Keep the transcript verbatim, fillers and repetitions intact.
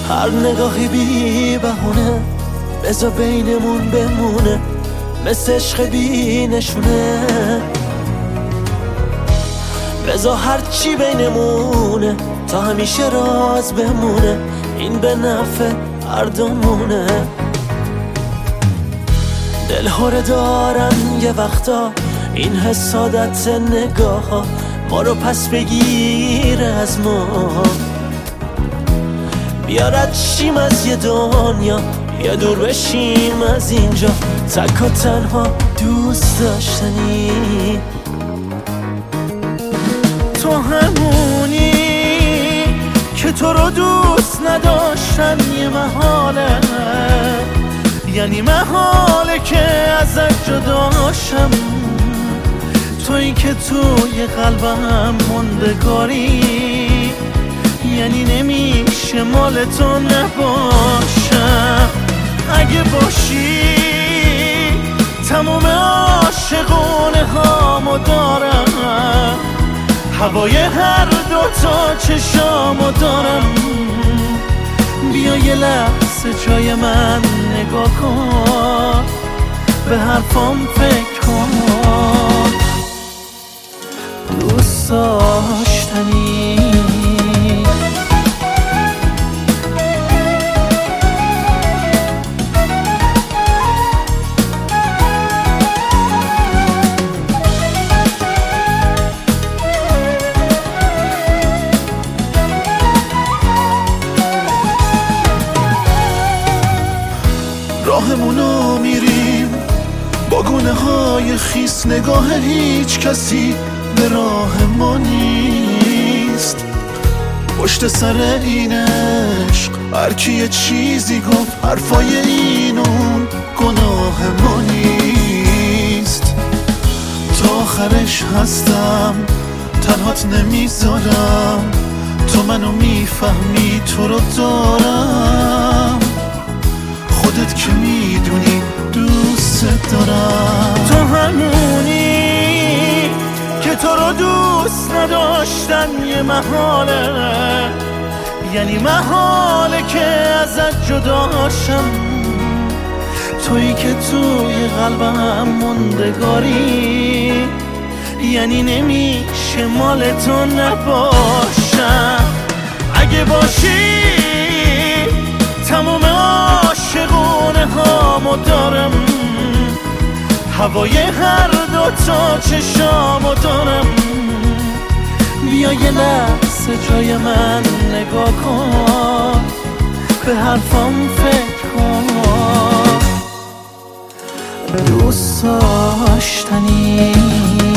هر نگاهی بی بهونه بذار بینمون بمونه، مثل عشق بی نشونه. بذار هرچی بینمونه تا همیشه راز بمونه، این به نفع هر دومونه. دلهوره دارن یه وقتا این حسادت نگاه ها، ما رو پس بگیره از ما. بیارد شیم از یه دنیا، یا دور بشیم از اینجا، تک و تنها دوست داشتنی. تو همونی که تو رو دوست نداشتن یه محاله، یعنی محاله که ازت جداشم. تویی که توی قلبم موندگاری، یعنی نمیشه مال تو نباشم. اگه باشی تموم عاشقونه هامو دارم، هوای هر دوتا چشامو دارم. بیا یه لحظه جای من نگاه کن، به حرفام فکر کن. دوست داشتنی راهمونو میریم با گونه های خیس، نگاه هیچ کسی به راه ما نیست. پشت سر این عشق هر کی یه چیزی گفت، حرفای اینون گناه ما نیست. تا آخرش هستم تنهات نمیذارم، تو منو میفهمی تو رو دارم. خودت که میدونی دوست دارم. تو همونی که تو رو دوست نداشتن یه محاله، یعنی محاله که ازت جداشم. تویی که توی قلبم موندگاری، یعنی نمیشه مال تو نباشم. اگه باشی تموم عاشقونه هامو دارم، هوای هر دوتا چشامو دارم. بیا یه لحظه جای من نگاه کن، به حرفام فکر کن. دوست داشتنی